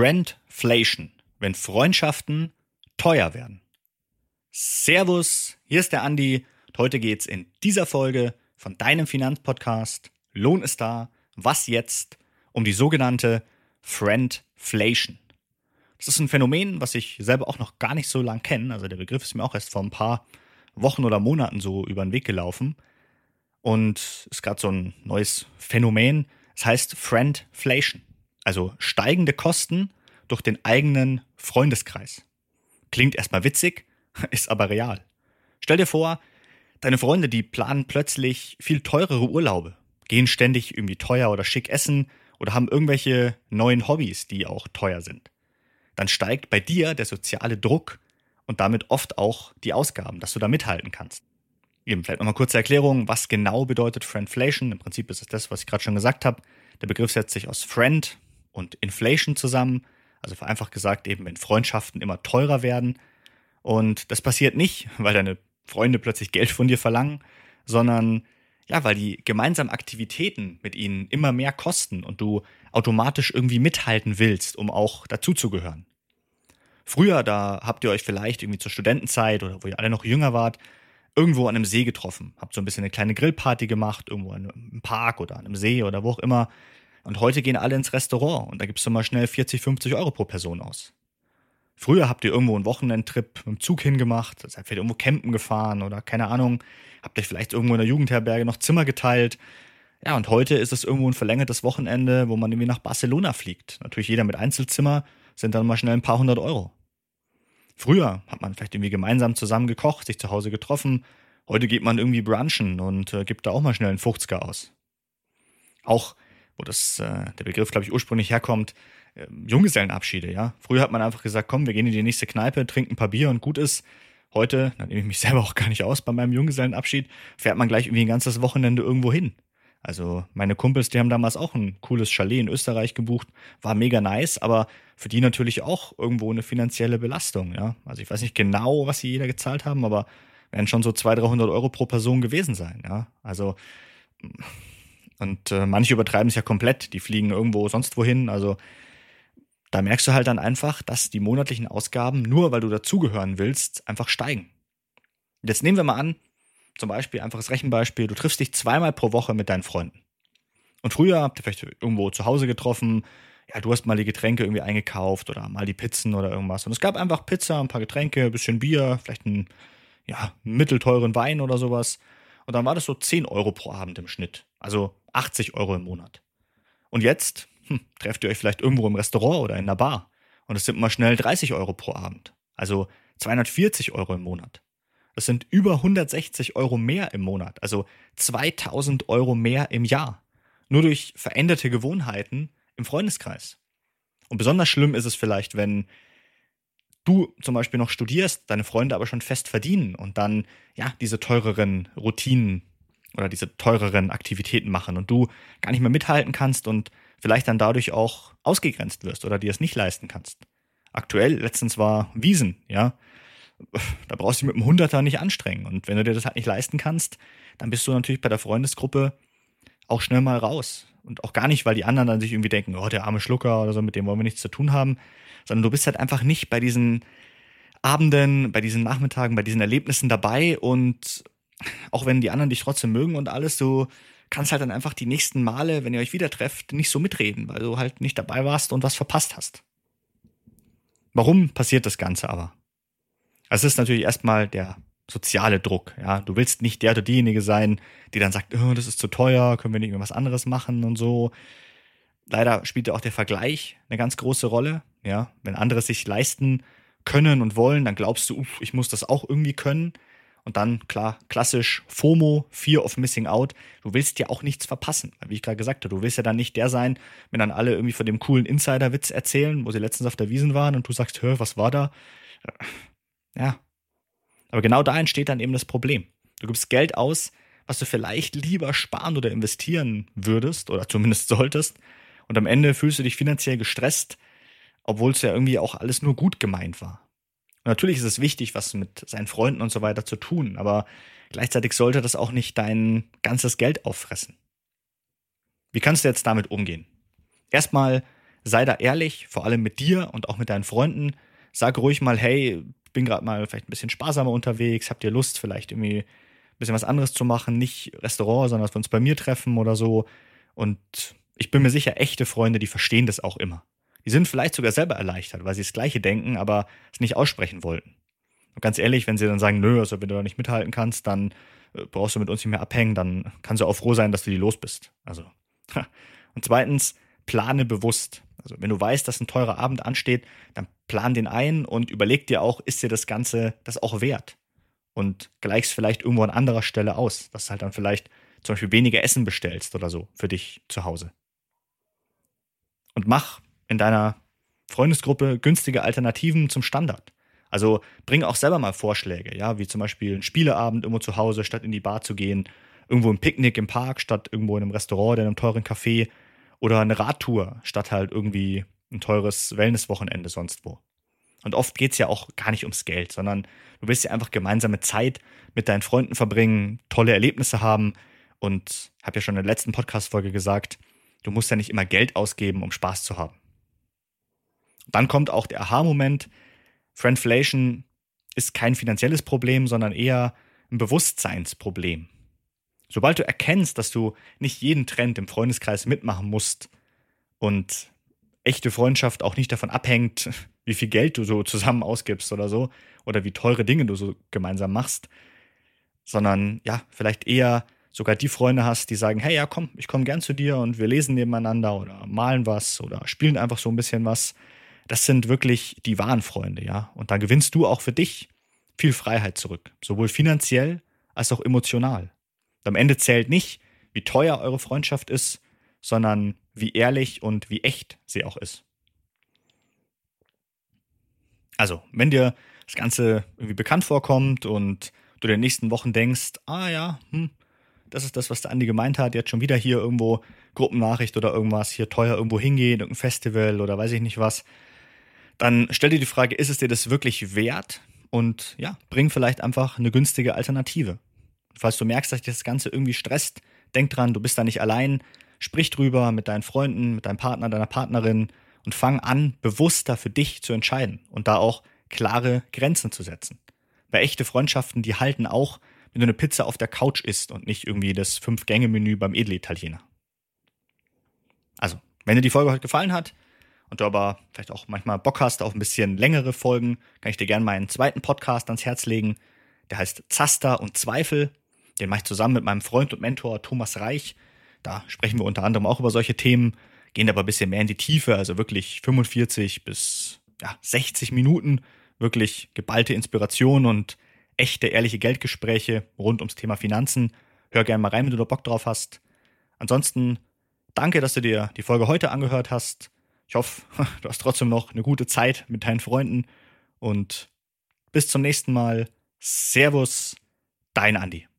Friendflation, wenn Freundschaften teuer werden. Servus, hier ist der Andi und heute geht's in dieser Folge von deinem Finanzpodcast Lohn ist da, was jetzt? Um die sogenannte Friendflation. Das ist ein Phänomen, was ich selber auch noch gar nicht so lang kenne. Also der Begriff ist mir auch erst vor ein paar Wochen oder Monaten so über den Weg gelaufen. Und es ist gerade so ein neues Phänomen. Es heißt Friendflation. Also steigende Kosten durch den eigenen Freundeskreis. Klingt erstmal witzig, ist aber real. Stell dir vor, deine Freunde, die planen plötzlich viel teurere Urlaube, gehen ständig irgendwie teuer oder schick essen oder haben irgendwelche neuen Hobbys, die auch teuer sind. Dann steigt bei dir der soziale Druck und damit oft auch die Ausgaben, dass du da mithalten kannst. Eben, vielleicht nochmal kurze Erklärung, was genau bedeutet Friendflation. Im Prinzip ist es das, was ich gerade schon gesagt habe. Der Begriff setzt sich aus Friend und Inflation zusammen. Also vereinfacht gesagt eben, wenn Freundschaften immer teurer werden. Und das passiert nicht, weil deine Freunde plötzlich Geld von dir verlangen, sondern ja, weil die gemeinsamen Aktivitäten mit ihnen immer mehr kosten und du automatisch irgendwie mithalten willst, um auch dazuzugehören. Früher, da habt ihr euch vielleicht irgendwie zur Studentenzeit oder wo ihr alle noch jünger wart, irgendwo an einem See getroffen. Habt so ein bisschen eine kleine Grillparty gemacht, irgendwo im Park oder an einem See oder wo auch immer. Und heute gehen alle ins Restaurant und da gibst du mal schnell 40, 50 Euro pro Person aus. Früher habt ihr irgendwo einen Wochenendtrip mit dem Zug hingemacht, seid vielleicht irgendwo campen gefahren oder keine Ahnung, habt euch vielleicht irgendwo in der Jugendherberge noch Zimmer geteilt. Ja, und heute ist es irgendwo ein verlängertes Wochenende, wo man irgendwie nach Barcelona fliegt. Natürlich jeder mit Einzelzimmer, sind dann mal schnell ein paar hundert Euro. Früher hat man vielleicht irgendwie gemeinsam zusammen gekocht, sich zu Hause getroffen. Heute geht man irgendwie brunchen und gibt da auch mal schnell einen 50er aus. Auch, wo der Begriff, glaube ich, ursprünglich herkommt, Junggesellenabschiede, ja. Früher hat man einfach gesagt, komm, wir gehen in die nächste Kneipe, trinken ein paar Bier und gut ist. Heute, da nehme ich mich selber auch gar nicht aus bei meinem Junggesellenabschied, fährt man gleich irgendwie ein ganzes Wochenende irgendwo hin. Also meine Kumpels, die haben damals auch ein cooles Chalet in Österreich gebucht, war mega nice, aber für die natürlich auch irgendwo eine finanzielle Belastung, ja. Also ich weiß nicht genau, was sie jeder gezahlt haben, aber werden schon so 200, 300 Euro pro Person gewesen sein, ja. Also und manche übertreiben es ja komplett, die fliegen irgendwo sonst wohin, also da merkst du halt dann einfach, dass die monatlichen Ausgaben, nur weil du dazugehören willst, einfach steigen. Jetzt nehmen wir mal an, zum Beispiel, einfaches Rechenbeispiel, du triffst dich 2-mal pro Woche mit deinen Freunden. Und früher habt ihr vielleicht irgendwo zu Hause getroffen, ja, du hast mal die Getränke irgendwie eingekauft oder mal die Pizzen oder irgendwas. Und es gab einfach Pizza, ein paar Getränke, ein bisschen Bier, vielleicht einen mittelteuren Wein oder sowas. Und dann war das so 10 Euro pro Abend im Schnitt. Also 80 Euro im Monat. Und jetzt trefft ihr euch vielleicht irgendwo im Restaurant oder in einer Bar. Und es sind mal schnell 30 Euro pro Abend. Also 240 Euro im Monat. Das sind über 160 Euro mehr im Monat. Also 2000 Euro mehr im Jahr. Nur durch veränderte Gewohnheiten im Freundeskreis. Und besonders schlimm ist es vielleicht, wenn du zum Beispiel noch studierst, deine Freunde aber schon fest verdienen und dann ja diese teureren Routinen oder diese teureren Aktivitäten machen und du gar nicht mehr mithalten kannst und vielleicht dann dadurch auch ausgegrenzt wirst oder dir es nicht leisten kannst. Aktuell, letztens war Wiesn, ja. Da brauchst du dich mit einem Hunderter nicht anstrengen. Und wenn du dir das halt nicht leisten kannst, dann bist du natürlich bei der Freundesgruppe auch schnell mal raus. Und auch gar nicht, weil die anderen dann sich irgendwie denken, oh, der arme Schlucker oder so, mit dem wollen wir nichts zu tun haben. Sondern du bist halt einfach nicht bei diesen Abenden, bei diesen Nachmittagen, bei diesen Erlebnissen dabei. Und auch wenn die anderen dich trotzdem mögen und alles, du kannst halt dann einfach die nächsten Male, wenn ihr euch wieder trefft, nicht so mitreden, weil du halt nicht dabei warst und was verpasst hast. Warum passiert das Ganze aber? Es ist natürlich erstmal der soziale Druck. Ja, du willst nicht der oder diejenige sein, die dann sagt, oh, das ist zu teuer, können wir nicht irgendwas anderes machen und so. Leider spielt ja auch der Vergleich eine ganz große Rolle. Ja, wenn andere es sich leisten können und wollen, dann glaubst du, ich muss das auch irgendwie können. Und dann, klar, klassisch FOMO, Fear of Missing Out. Du willst ja auch nichts verpassen. Wie ich gerade gesagt habe, du willst ja dann nicht der sein, wenn dann alle irgendwie von dem coolen Insider-Witz erzählen, wo sie letztens auf der Wiesn waren und du sagst, hör, was war da? Ja, aber genau da entsteht dann eben das Problem. Du gibst Geld aus, was du vielleicht lieber sparen oder investieren würdest oder zumindest solltest und am Ende fühlst du dich finanziell gestresst, obwohl es ja irgendwie auch alles nur gut gemeint war. Und natürlich ist es wichtig, was mit seinen Freunden und so weiter zu tun, aber gleichzeitig sollte das auch nicht dein ganzes Geld auffressen. Wie kannst du jetzt damit umgehen? Erstmal sei da ehrlich, vor allem mit dir und auch mit deinen Freunden. Sag ruhig mal, hey, bin gerade mal vielleicht ein bisschen sparsamer unterwegs, habt ihr Lust, vielleicht irgendwie ein bisschen was anderes zu machen, nicht Restaurant, sondern dass wir uns bei mir treffen oder so. Und ich bin mir sicher, echte Freunde, die verstehen das auch immer. Die sind vielleicht sogar selber erleichtert, weil sie das Gleiche denken, aber es nicht aussprechen wollten. Und ganz ehrlich, wenn sie dann sagen, nö, also wenn du da nicht mithalten kannst, dann brauchst du mit uns nicht mehr abhängen, dann kannst du auch froh sein, dass du die los bist. Also. Und zweitens, plane bewusst. Also wenn du weißt, dass ein teurer Abend ansteht, dann plan den ein und überleg dir auch, ist dir das Ganze das auch wert? Und gleichst vielleicht irgendwo an anderer Stelle aus, dass du halt dann vielleicht zum Beispiel weniger Essen bestellst oder so für dich zu Hause. Und mach in deiner Freundesgruppe günstige Alternativen zum Standard. Also bring auch selber mal Vorschläge, ja, wie zum Beispiel ein Spieleabend irgendwo zu Hause, statt in die Bar zu gehen, irgendwo ein Picknick im Park, statt irgendwo in einem Restaurant oder in einem teuren Café oder eine Radtour, statt halt irgendwie ein teures Wellnesswochenende sonst wo. Und oft geht's ja auch gar nicht ums Geld, sondern du willst ja einfach gemeinsame Zeit mit deinen Freunden verbringen, tolle Erlebnisse haben und habe ja schon in der letzten Podcast-Folge gesagt, du musst ja nicht immer Geld ausgeben, um Spaß zu haben. Dann kommt auch der Aha-Moment. Friendflation ist kein finanzielles Problem, sondern eher ein Bewusstseinsproblem. Sobald du erkennst, dass du nicht jeden Trend im Freundeskreis mitmachen musst und echte Freundschaft auch nicht davon abhängt, wie viel Geld du so zusammen ausgibst oder so, oder wie teure Dinge du so gemeinsam machst, sondern ja, vielleicht eher sogar die Freunde hast, die sagen, hey, ja, komm, ich komme gern zu dir und wir lesen nebeneinander oder malen was oder spielen einfach so ein bisschen was. Das sind wirklich die wahren Freunde, ja. Und da gewinnst du auch für dich viel Freiheit zurück, sowohl finanziell als auch emotional. Und am Ende zählt nicht, wie teuer eure Freundschaft ist, sondern wie ehrlich und wie echt sie auch ist. Also, wenn dir das Ganze irgendwie bekannt vorkommt und du in den nächsten Wochen denkst, ah ja, das ist das, was der Andi gemeint hat, jetzt schon wieder hier irgendwo Gruppennachricht oder irgendwas, hier teuer irgendwo hingehen, irgendein Festival oder weiß ich nicht was, dann stell dir die Frage, ist es dir das wirklich wert? Und ja, bring vielleicht einfach eine günstige Alternative. Falls du merkst, dass dich das Ganze irgendwie stresst, denk dran, du bist da nicht allein, sprich drüber mit deinen Freunden, mit deinem Partner, deiner Partnerin und fang an, bewusster für dich zu entscheiden und da auch klare Grenzen zu setzen. Weil echte Freundschaften, die halten auch, wenn du eine Pizza auf der Couch isst und nicht irgendwie das 5-Gänge-Menü beim Edelitaliener. Also, wenn dir die Folge heute gefallen hat und du aber vielleicht auch manchmal Bock hast auf ein bisschen längere Folgen, kann ich dir gerne meinen zweiten Podcast ans Herz legen. Der heißt Zaster und Zweifel. Den mache ich zusammen mit meinem Freund und Mentor Thomas Reich. Da sprechen wir unter anderem auch über solche Themen, gehen aber ein bisschen mehr in die Tiefe, also wirklich 45 bis 60 Minuten, wirklich geballte Inspiration und echte, ehrliche Geldgespräche rund ums Thema Finanzen. Hör gerne mal rein, wenn du da Bock drauf hast. Ansonsten danke, dass du dir die Folge heute angehört hast. Ich hoffe, du hast trotzdem noch eine gute Zeit mit deinen Freunden und bis zum nächsten Mal. Servus, dein Andi.